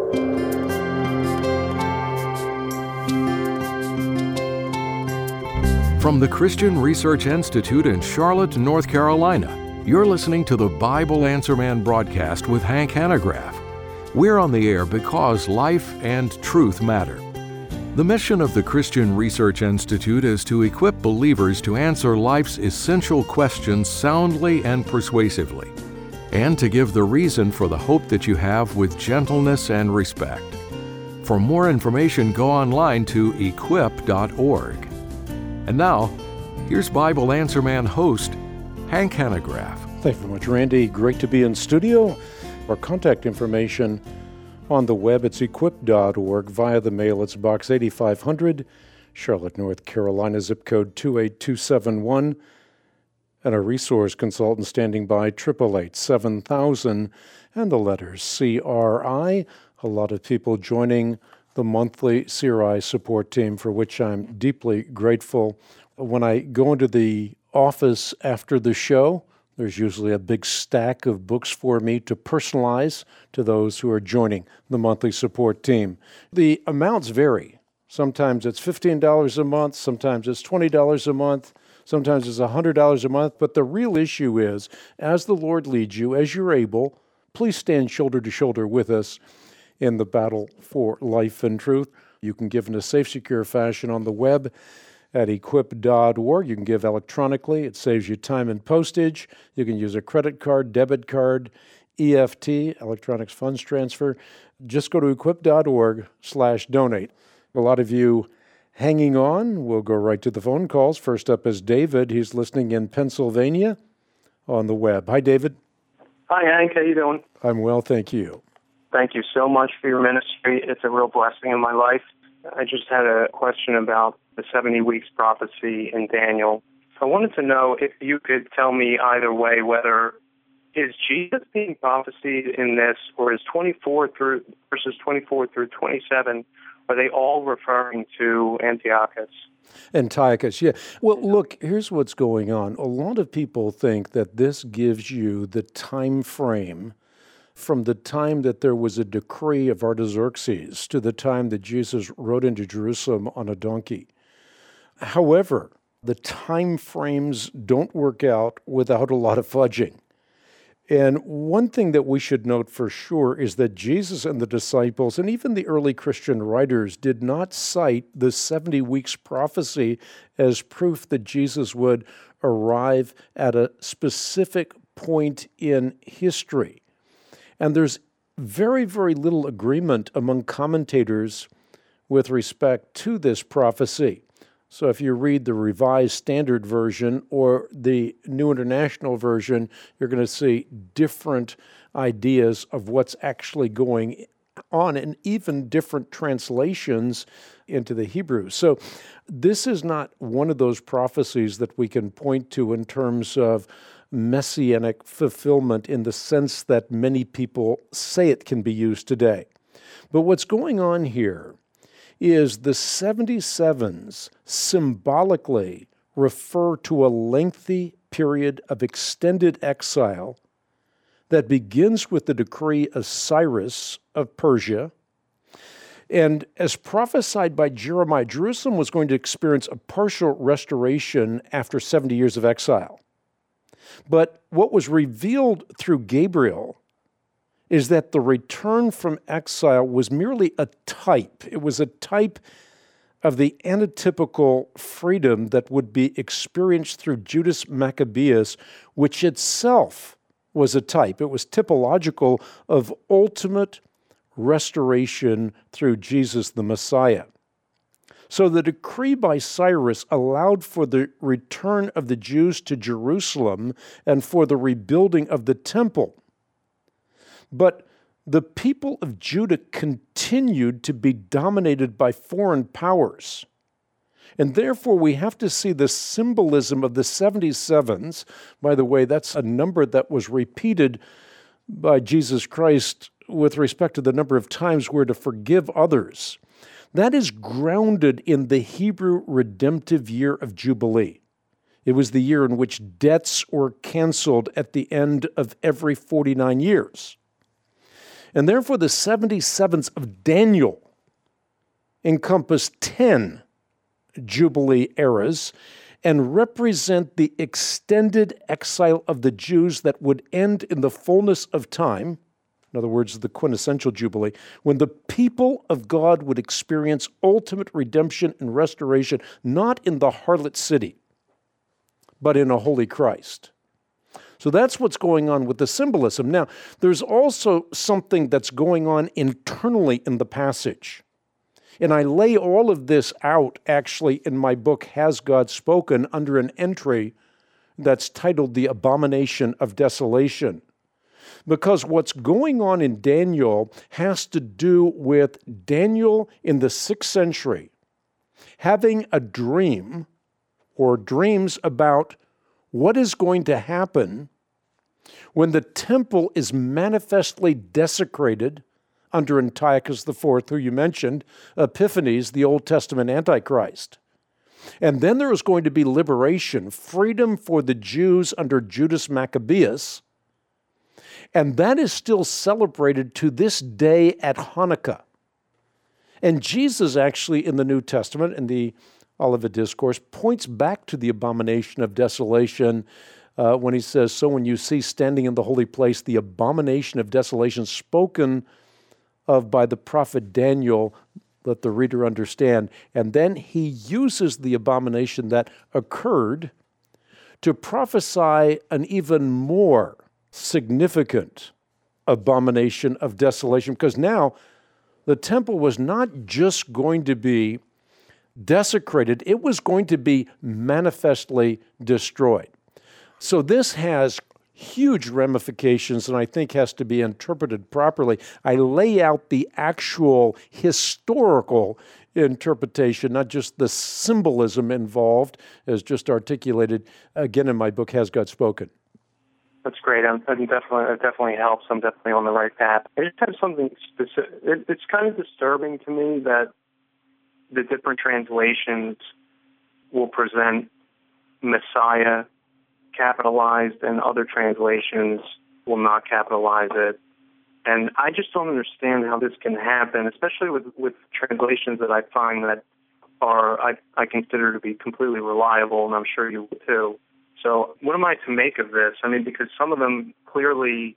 From the Christian Research Institute in Charlotte, North Carolina, you're listening to the Bible Answer Man broadcast with Hank Hanegraaff. We're on the air because life and truth matter. The mission of the Christian Research Institute is to equip believers to answer life's essential questions soundly and persuasively, and to give the reason for the hope that you have with gentleness and respect. For more information, go online to equip.org. And now, here's Bible Answer Man host, Hank Hanegraaff. Thank you very much, Randy. Great to be in studio. Our contact information on the web, it's equip.org. Via the mail, it's Box 8500, Charlotte, North Carolina, zip code 28271. And a resource consultant standing by, 888-7000, and the letters CRI. A lot of people joining the monthly CRI support team, for which I'm deeply grateful. When I go into the office after the show, there's usually a big stack of books for me to personalize to those who are joining the monthly support team. The amounts vary. Sometimes it's $15 a month, sometimes it's $20 a month, sometimes it's $100 a month. But the real issue is, as the Lord leads you, as you're able, please stand shoulder to shoulder with us in the battle for life and truth. You can give in a safe, secure fashion on the web at equip.org. You can give electronically. It saves you time and postage. You can use a credit card, debit card, EFT, electronic funds transfer. Just go to equip.org/donate. A lot of you hanging on. We'll go right to the phone calls. First up is David. He's listening in Pennsylvania on the web. Hi, David. Hi, Hank. How you doing? I'm well, thank you. Thank you so much for your ministry. It's a real blessing in my life. I just had a question about the 70 weeks prophecy in Daniel. I wanted to know if you could tell me either way whether is Jesus being prophesied in this, or is 24 through verses 24 through 27, are they all referring to Antiochus? Antiochus, yeah. Well, look, here's what's going on. A lot of people think that this gives you the time frame from the time that there was a decree of Artaxerxes to the time that Jesus rode into Jerusalem on a donkey. However, the time frames don't work out without a lot of fudging. And one thing that we should note for sure is that Jesus and the disciples, and even the early Christian writers, did not cite the 70 weeks prophecy as proof that Jesus would arrive at a specific point in history. And there's very, very little agreement among commentators with respect to this prophecy. So if you read the Revised Standard Version or the New International Version, you're going to see different ideas of what's actually going on, and even different translations into the Hebrew. So this is not one of those prophecies that we can point to in terms of messianic fulfillment in the sense that many people say it can be used today. But what's going on here is the 77s symbolically refer to a lengthy period of extended exile that begins with the decree of Cyrus of Persia. And as prophesied by Jeremiah, Jerusalem was going to experience a partial restoration after 70 years of exile. But what was revealed through Gabriel is that the return from exile was merely a type. It was a type of the antitypical freedom that would be experienced through Judas Maccabeus, which itself was a type. It was typological of ultimate restoration through Jesus the Messiah. So the decree by Cyrus allowed for the return of the Jews to Jerusalem and for the rebuilding of the temple. But the people of Judah continued to be dominated by foreign powers. And therefore, we have to see the symbolism of the 77s. By the way, that's a number that was repeated by Jesus Christ with respect to the number of times we're to forgive others. That is grounded in the Hebrew redemptive year of Jubilee. It was the year in which debts were canceled at the end of every 49 years. And therefore the 77s of Daniel encompass 10 Jubilee eras and represent the extended exile of the Jews that would end in the fullness of time, in other words, the quintessential Jubilee, when the people of God would experience ultimate redemption and restoration, not in the harlot city, but in a holy Christ. So that's what's going on with the symbolism. Now, there's also something that's going on internally in the passage. And I lay all of this out, actually, in my book, Has God Spoken, under an entry that's titled The Abomination of Desolation. Because what's going on in Daniel has to do with Daniel in the 6th century having a dream or dreams about what is going to happen when the temple is manifestly desecrated under Antiochus IV, who you mentioned, Epiphanes, the Old Testament Antichrist. And then there is going to be liberation, freedom for the Jews under Judas Maccabeus, and that is still celebrated to this day at Hanukkah. And Jesus actually in the New Testament, in the Olivet Discourse, points back to the abomination of desolation when he says, so when you see standing in the holy place the abomination of desolation spoken of by the prophet Daniel, let the reader understand. And then he uses the abomination that occurred to prophesy an even more significant abomination of desolation, because now the temple was not just going to be desecrated, it was going to be manifestly destroyed. So this has huge ramifications and I think has to be interpreted properly. I lay out the actual historical interpretation, not just the symbolism involved, as just articulated, again, in my book, Has God Spoken? That's great. It definitely helps. I'm definitely on the right path. I just have something specific. It's kind of disturbing to me that the different translations will present Messiah capitalized and other translations will not capitalize it. And I just don't understand how this can happen, especially with translations that I find that are, I consider to be completely reliable, and I'm sure you will too. So what am I to make of this? I mean, because some of them clearly,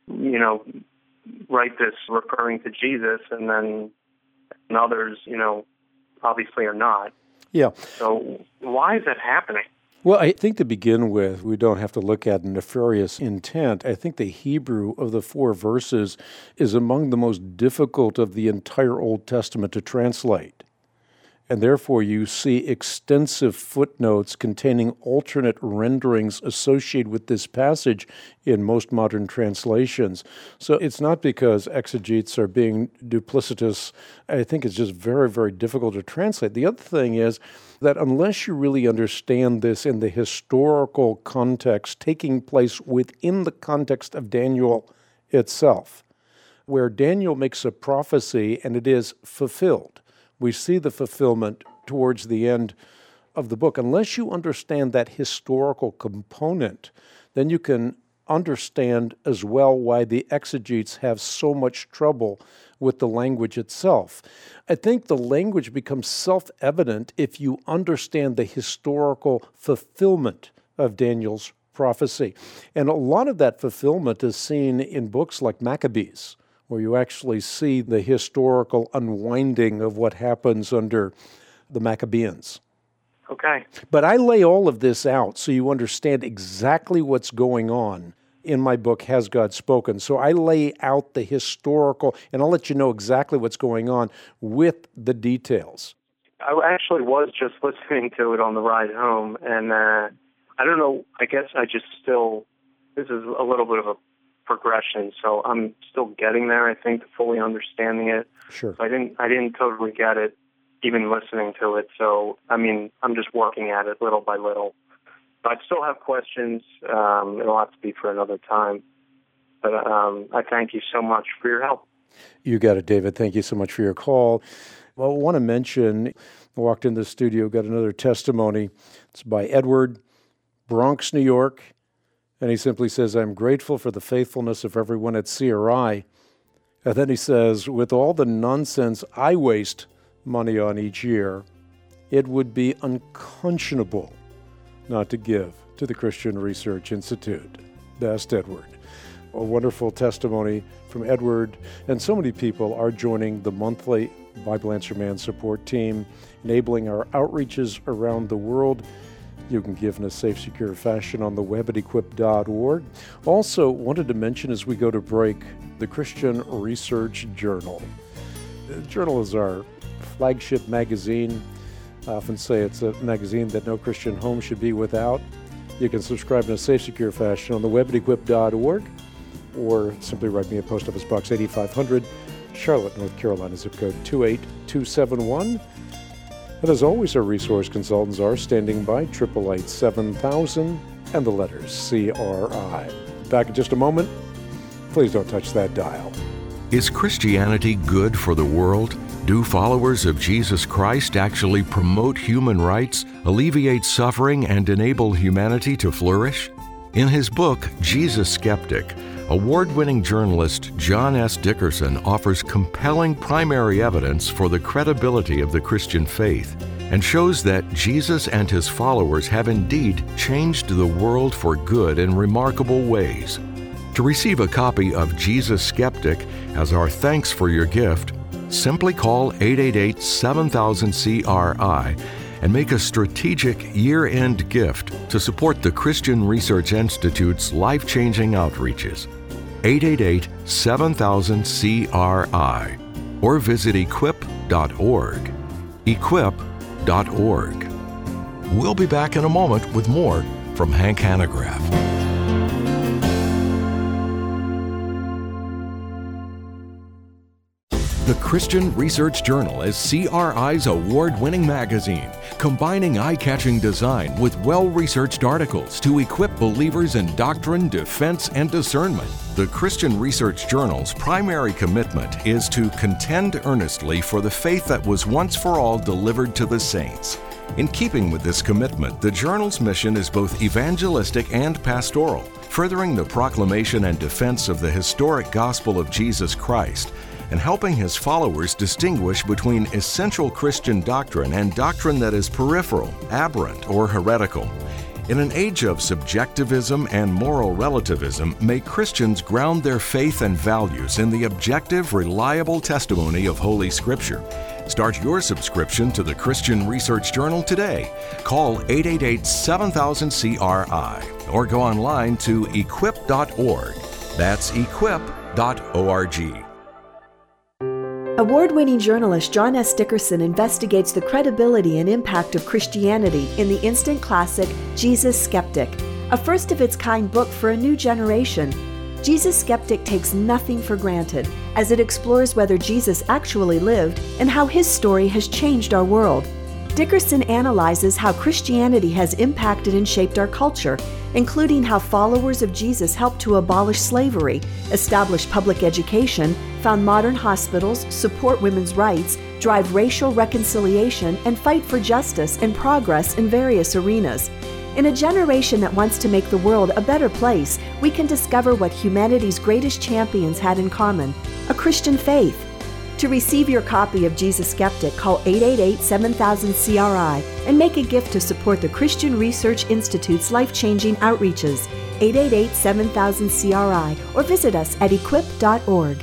write this referring to Jesus, and then others, obviously are not. Yeah. So why is that happening? Well, I think to begin with, we don't have to look at nefarious intent. I think the Hebrew of the 4 verses is among the most difficult of the entire Old Testament to translate. And therefore, you see extensive footnotes containing alternate renderings associated with this passage in most modern translations. So it's not because exegetes are being duplicitous. I think it's just very, very difficult to translate. The other thing is that unless you really understand this in the historical context taking place within the context of Daniel itself, where Daniel makes a prophecy and it is fulfilled, we see the fulfillment towards the end of the book. Unless you understand that historical component, then you can understand as well why the exegetes have so much trouble with the language itself. I think the language becomes self-evident if you understand the historical fulfillment of Daniel's prophecy. And a lot of that fulfillment is seen in books like Maccabees, where you actually see the historical unwinding of what happens under the Maccabeans. Okay. But I lay all of this out so you understand exactly what's going on in my book, Has God Spoken? So I lay out the historical, and I'll let you know exactly what's going on with the details. I actually was just listening to it on the ride home, and I don't know, I guess this is a little bit of a progression, so I'm still getting there, I think, to fully understanding it. Sure. So I didn't totally get it, even listening to it. So, I mean, I'm just working at it little by little. But I still have questions. It'll have to be for another time. But I thank you so much for your help. You got it, David. Thank you so much for your call. Well, I want to mention, I walked in the studio, got another testimony. It's by Edward, Bronx, New York. And he simply says, I'm grateful for the faithfulness of everyone at CRI And then he says, with all the nonsense I waste money on each year, it would be unconscionable not to give to the Christian Research Institute. Best Edward. A wonderful testimony from Edward, and so many people are joining the monthly Bible Answer Man support team, enabling our outreaches around the world. You can give in a safe, secure fashion on the web at equip.org. Also, wanted to mention as we go to break, the Christian Research Journal. The journal is our flagship magazine. I often say it's a magazine that no Christian home should be without. You can subscribe in a safe, secure fashion on the web at equip.org, or simply write me at Post Office Box 8500, Charlotte, North Carolina, zip code 28271. And as always, our resource consultants are standing by, 888-7000 and the letters CRI. Back in just a moment. Please don't touch that dial. Is Christianity good for the world? Do followers of Jesus Christ actually promote human rights, alleviate suffering, and enable humanity to flourish? In his book, Jesus Skeptic, award-winning journalist John S. Dickerson offers compelling primary evidence for the credibility of the Christian faith and shows that Jesus and his followers have indeed changed the world for good in remarkable ways. To receive a copy of Jesus Skeptic as our thanks for your gift, simply call 888-7000-CRI and make a strategic year-end gift to support the Christian Research Institute's life-changing outreaches. 888-7000-CRI or visit equip.org. Equip.org. We'll be back in a moment with more from Hank Hanegraaff. The Christian Research Journal is CRI's award-winning magazine, combining eye-catching design with well-researched articles to equip believers in doctrine, defense, and discernment. The Christian Research Journal's primary commitment is to contend earnestly for the faith that was once for all delivered to the saints. In keeping with this commitment, the journal's mission is both evangelistic and pastoral, furthering the proclamation and defense of the historic gospel of Jesus Christ, and helping his followers distinguish between essential Christian doctrine and doctrine that is peripheral, aberrant, or heretical. In an age of subjectivism and moral relativism, may Christians ground their faith and values in the objective, reliable testimony of Holy Scripture. Start your subscription to the Christian Research Journal today. Call 888-7000-CRI or go online to equip.org. That's equip.org. Award-winning journalist John S. Dickerson investigates the credibility and impact of Christianity in the instant classic Jesus Skeptic, a first-of-its-kind book for a new generation. Jesus Skeptic takes nothing for granted as it explores whether Jesus actually lived and how his story has changed our world. Dickerson analyzes how Christianity has impacted and shaped our culture, including how followers of Jesus helped to abolish slavery, establish public education, found modern hospitals, support women's rights, drive racial reconciliation, and fight for justice and progress in various arenas. In a generation that wants to make the world a better place, we can discover what humanity's greatest champions had in common: a Christian faith. To receive your copy of Jesus Skeptic, call 888-7000-CRI and make a gift to support the Christian Research Institute's life-changing outreaches, 888-7000-CRI, or visit us at equip.org.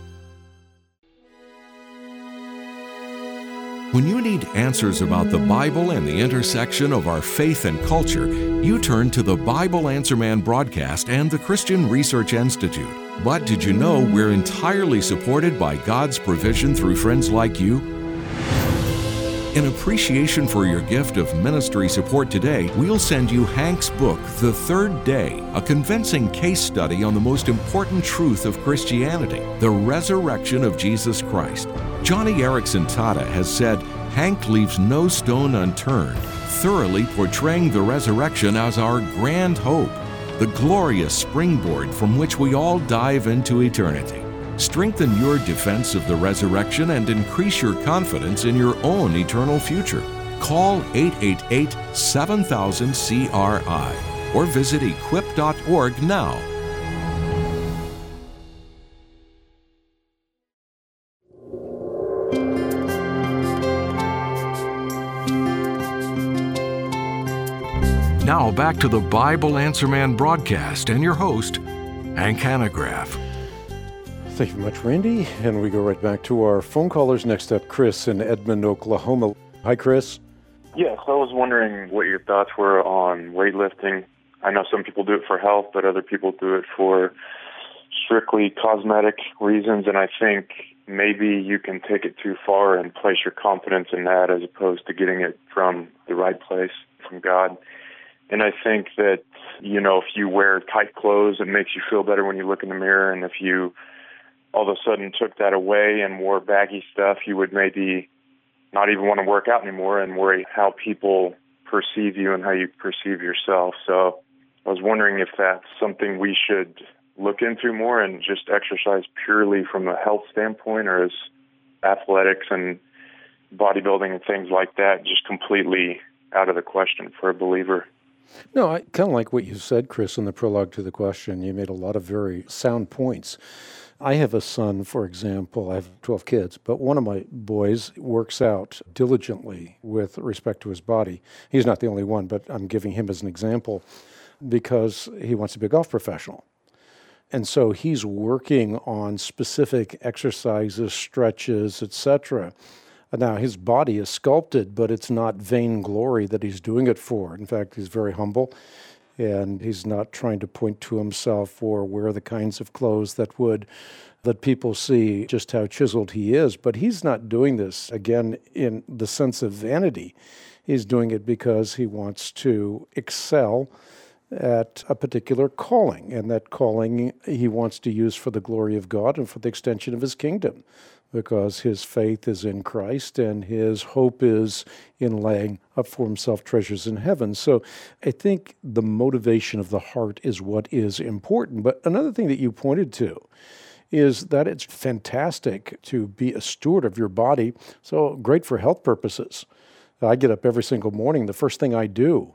When you need answers about the Bible and the intersection of our faith and culture, you turn to the Bible Answer Man broadcast and the Christian Research Institute. But did you know we're entirely supported by God's provision through friends like you? In appreciation for your gift of ministry support today, we'll send you Hank's book, The Third Day, a convincing case study on the most important truth of Christianity, the resurrection of Jesus Christ. Johnny Erickson Tata has said, Hank leaves no stone unturned, thoroughly portraying the resurrection as our grand hope, the glorious springboard from which we all dive into eternity. Strengthen your defense of the resurrection and increase your confidence in your own eternal future. Call 888-7000-CRI or visit equip.org now. Now back to the Bible Answer Man broadcast and your host, Hank Hanegraaff. Thank you very much, Randy. And we go right back to our phone callers. Next up, Chris in Edmond, Oklahoma. Hi, Chris. Yes, I was wondering what your thoughts were on weightlifting. I know some people do it for health, but other people do it for strictly cosmetic reasons, and I think maybe you can take it too far and place your confidence in that as opposed to getting it from the right place, from God. And I think that, if you wear tight clothes, it makes you feel better when you look in the mirror, and if you all of a sudden took that away and wore baggy stuff, you would maybe not even want to work out anymore and worry how people perceive you and how you perceive yourself. So I was wondering if that's something we should look into more and just exercise purely from a health standpoint, or is athletics and bodybuilding and things like that just completely out of the question for a believer? No, I kind of like what you said, Chris, in the prologue to the question. You made a lot of very sound points. I have a son, for example. I have 12 kids, but one of my boys works out diligently with respect to his body. He's not the only one, but I'm giving him as an example because he wants to be a golf professional. And so he's working on specific exercises, stretches, etc. Now, his body is sculpted, but it's not vainglory that he's doing it for. In fact, he's very humble, and he's not trying to point to himself or wear the kinds of clothes that would let people see just how chiseled he is. But he's not doing this, again, in the sense of vanity. He's doing it because he wants to excel at a particular calling, and that calling he wants to use for the glory of God and for the extension of his kingdom, because his faith is in Christ and his hope is in laying up for himself treasures in heaven. So I think the motivation of the heart is what is important. But another thing that you pointed to is that it's fantastic to be a steward of your body, so great for health purposes. I get up every single morning. The first thing I do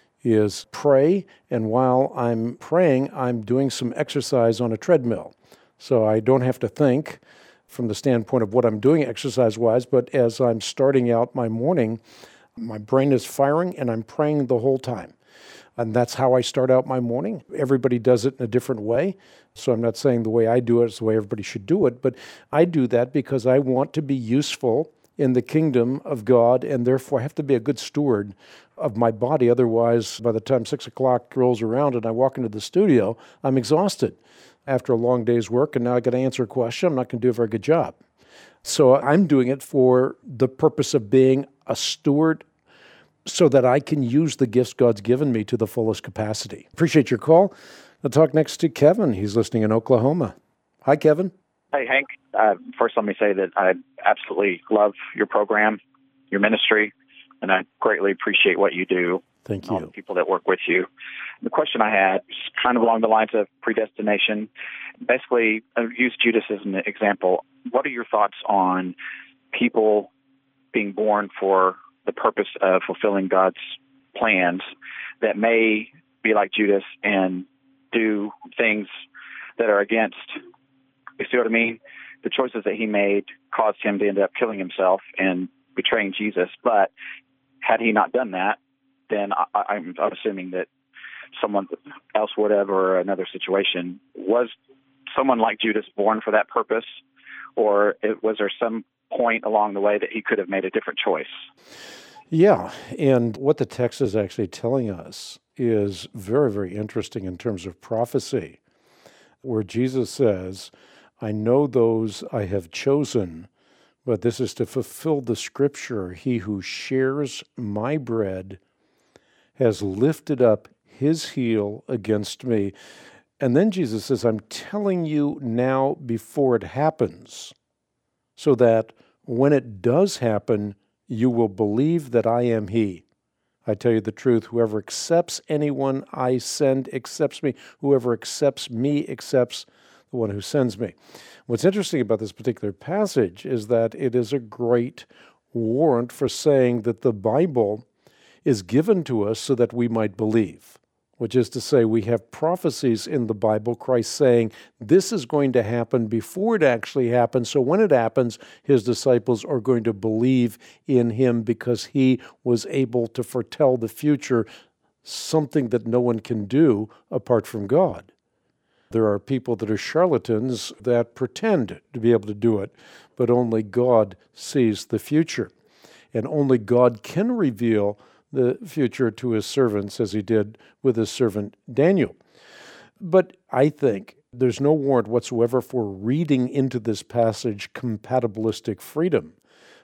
is pray, and while I'm praying, I'm doing some exercise on a treadmill. So I don't have to think from the standpoint of what I'm doing exercise-wise, but as I'm starting out my morning, my brain is firing and I'm praying the whole time. And that's how I start out my morning. Everybody does it in a different way. So I'm not saying the way I do it is the way everybody should do it, but I do that because I want to be useful in the kingdom of God, and therefore I have to be a good steward of my body. Otherwise, by the time 6 o'clock rolls around and I walk into the studio, I'm exhausted after a long day's work, and now I got to answer a question. I'm not going to do a very good job. So I'm doing it for the purpose of being a steward so that I can use the gifts God's given me to the fullest capacity. Appreciate your call. I'll talk next to Kevin. He's listening in Oklahoma. Hi, Kevin. Hey, Hank. First, let me say that I absolutely love your program, your ministry, and I greatly appreciate what you do. Thank you. All the people that work with you. The question I had is kind of along the lines of predestination. Basically, I've used Judas as an example. What are your thoughts on people being born for the purpose of fulfilling God's plans that may be like Judas and do things that are against, you see what I mean? The choices that he made caused him to end up killing himself and betraying Jesus. But had he not done that, then I'm assuming that someone else would have, or another situation. Was someone like Judas born for that purpose, or was there some point along the way that he could have made a different choice? Yeah, and what the text is actually telling us is very, very interesting in terms of prophecy, where Jesus says, I know those I have chosen, but this is to fulfill the scripture. He who shares my bread has lifted up his heel against me. And then Jesus says, I'm telling you now before it happens, so that when it does happen, you will believe that I am he. I tell you the truth, whoever accepts anyone I send accepts me. Whoever accepts me accepts the one who sends me. What's interesting about this particular passage is that it is a great warrant for saying that the Bible is given to us so that we might believe. which is to say we have prophecies in the Bible, Christ saying this is going to happen before it actually happens. So when it happens, his disciples are going to believe in him because he was able to foretell the future, something that no one can do apart from God. There are people that are charlatans that pretend to be able to do it, but only God sees the future. And only God can reveal the future to his servants, as he did with his servant Daniel. But I think there's no warrant whatsoever for reading into this passage compatibilistic freedom.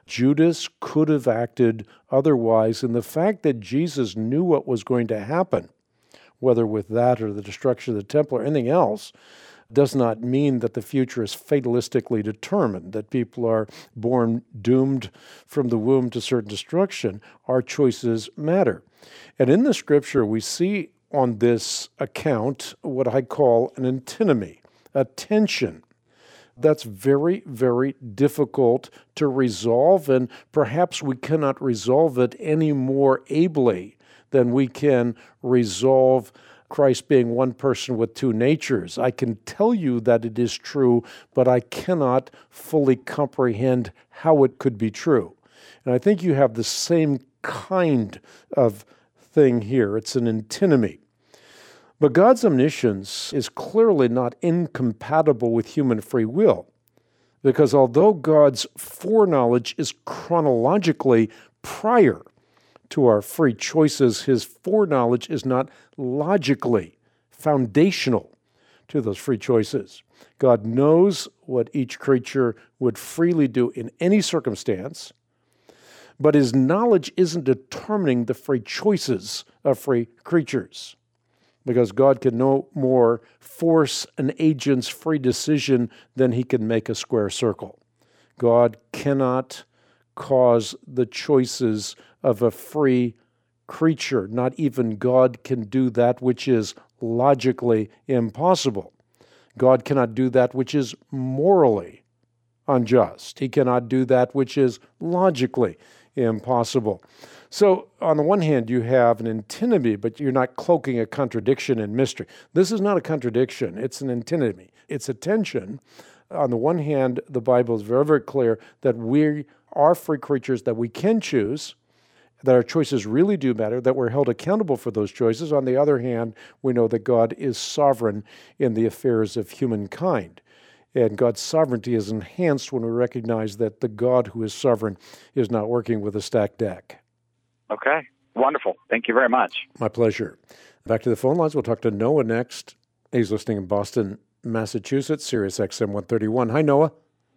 Judas could have acted otherwise, and the fact that Jesus knew what was going to happen, whether with that or the destruction of the temple or anything else, does not mean that the future is fatalistically determined, that people are born doomed from the womb to certain destruction. Our choices matter. And in the Scripture, we see on this account what I call an antinomy, a tension. That's very, very difficult to resolve, and perhaps we cannot resolve it any more ably than we can resolve Christ being one person with two natures. I can tell you that it is true, but I cannot fully comprehend how it could be true. And I think you have the same kind of thing here. It's an antinomy. But God's omniscience is clearly not incompatible with human free will, because although God's foreknowledge is chronologically prior to our free choices, his foreknowledge is not logically foundational to those free choices. God knows what each creature would freely do in any circumstance, but his knowledge isn't determining the free choices of free creatures, because God can no more force an agent's free decision than he can make a square circle. God cannot cause the choices of a free creature. Not even God can do that which is logically impossible. God cannot do that which is morally unjust. He cannot do that which is logically impossible. So on the one hand, you have an antinomy, but you're not cloaking a contradiction in mystery. This is not a contradiction. It's an antinomy. It's a tension. On the one hand, the Bible is very, very clear that we are free creatures, that we can choose, that our choices really do matter, that we're held accountable for those choices. On the other hand, we know that God is sovereign in the affairs of humankind. And God's sovereignty is enhanced when we recognize that the God who is sovereign is not working with a stacked deck. Okay. Wonderful. Thank you very much. My pleasure. Back to the phone lines. We'll talk to Noah next. He's listening in Boston, Massachusetts, Sirius XM 131. Hi, Noah.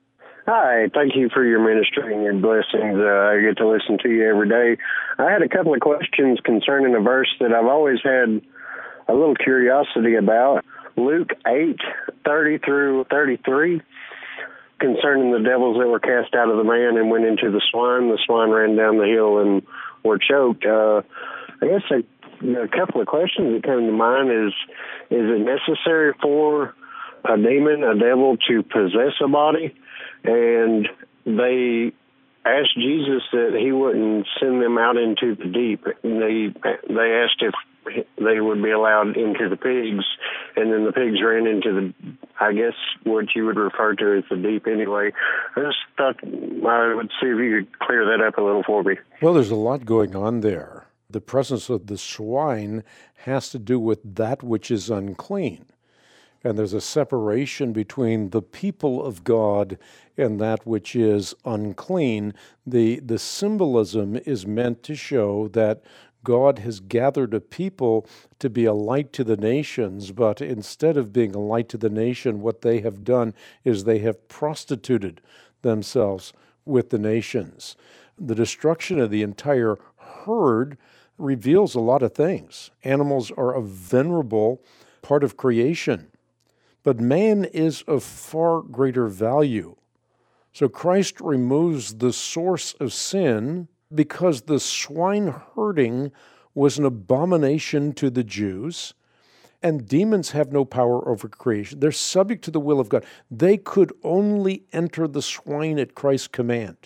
Hi, thank you for your ministry and your blessings. I get to listen to you every day. I had a couple of questions concerning a verse that I've always had a little curiosity about. Luke 8:30 through 33, concerning the devils that were cast out of the man and went into the swine. The swine ran down the hill and were choked. I guess a couple of questions that come to mind is it necessary for a demon, a devil, to possess a body? And they asked Jesus that he wouldn't send them out into the deep. They asked if they would be allowed into the pigs, and then the pigs ran into I guess what you would refer to as the deep anyway. I just thought I would see if you could clear that up a little for me. Well, there's a lot going on there. The presence of the swine has to do with that which is unclean. And there's a separation between the people of God and that which is unclean. The symbolism is meant to show that God has gathered a people to be a light to the nations, but instead of being a light to the nation, what they have done is they have prostituted themselves with the nations. The destruction of the entire herd reveals a lot of things. Animals are a venerable part of creation. But man is of far greater value. So Christ removes the source of sin because the swine herding was an abomination to the Jews, and demons have no power over creation. They're subject to the will of God. They could only enter the swine at Christ's command.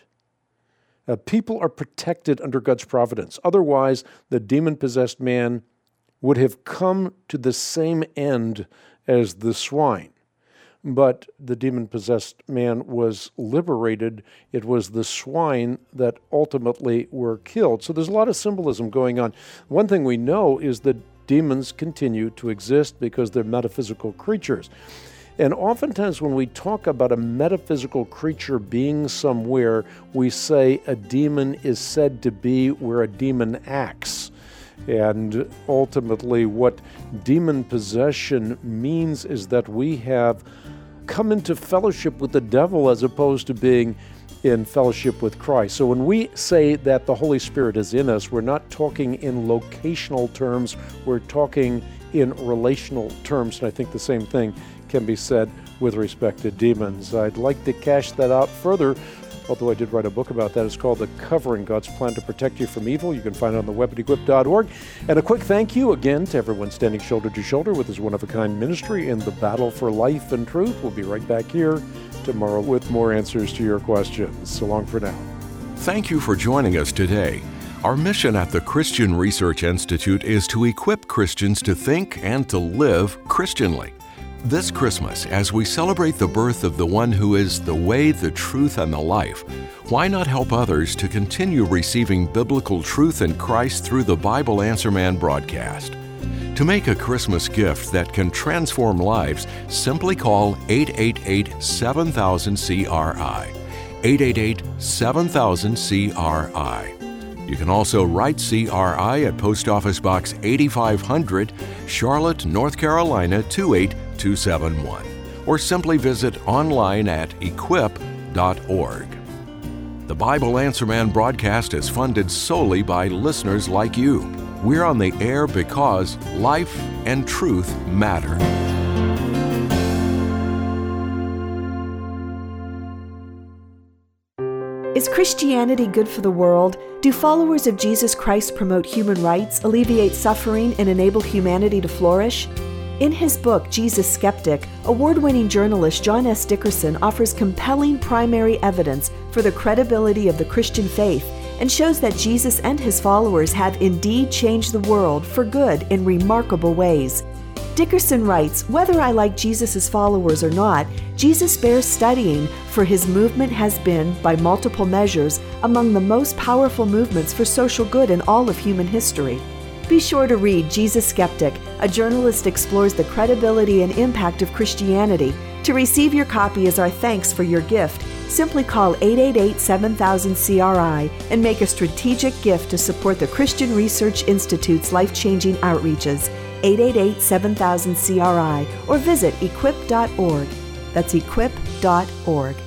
People are protected under God's providence. Otherwise, the demon-possessed man would have come to the same end as the swine. But the demon-possessed man was liberated. It was the swine that ultimately were killed. So there's a lot of symbolism going on. One thing we know is that demons continue to exist because they're metaphysical creatures. And oftentimes when we talk about a metaphysical creature being somewhere, we say a demon is said to be where a demon acts. And ultimately what demon possession means is that we have come into fellowship with the devil as opposed to being in fellowship with Christ. So when we say that the Holy Spirit is in us, we're not talking in locational terms, we're talking in relational terms. And I think the same thing can be said with respect to demons. I'd like to cash that out further, although I did write a book about that. It's called The Covering, God's Plan to Protect You from Evil. You can find it on the web at equip.org. And a quick thank you again to everyone standing shoulder to shoulder with this one-of-a-kind ministry in the battle for life and truth. We'll be right back here tomorrow with more answers to your questions. So long for now. Thank you for joining us today. Our mission at the Christian Research Institute is to equip Christians to think and to live Christianly. This Christmas, as we celebrate the birth of the one who is the way, the truth, and the life, why not help others to continue receiving biblical truth in Christ through the Bible Answer Man broadcast? To make a Christmas gift that can transform lives, simply call 888-7000-CRI. 888-7000-CRI. You can also write CRI at Post Office Box 8500, Charlotte, North Carolina 28271, or simply visit online at equip.org. The Bible Answer Man broadcast is funded solely by listeners like you. We're on the air because life and truth matter. Is Christianity good for the world? Do followers of Jesus Christ promote human rights, alleviate suffering, and enable humanity to flourish? In his book, Jesus Skeptic, award-winning journalist John S. Dickerson offers compelling primary evidence for the credibility of the Christian faith and shows that Jesus and his followers have indeed changed the world for good in remarkable ways. Dickerson writes, whether I like Jesus' followers or not, Jesus bears studying, for his movement has been, by multiple measures, among the most powerful movements for social good in all of human history. Be sure to read Jesus Skeptic. A journalist explores the credibility and impact of Christianity. To receive your copy as our thanks for your gift, simply call 888-7000-CRI and make a strategic gift to support the Christian Research Institute's life-changing outreaches. 888-7000-CRI or visit equip.org. That's equip.org.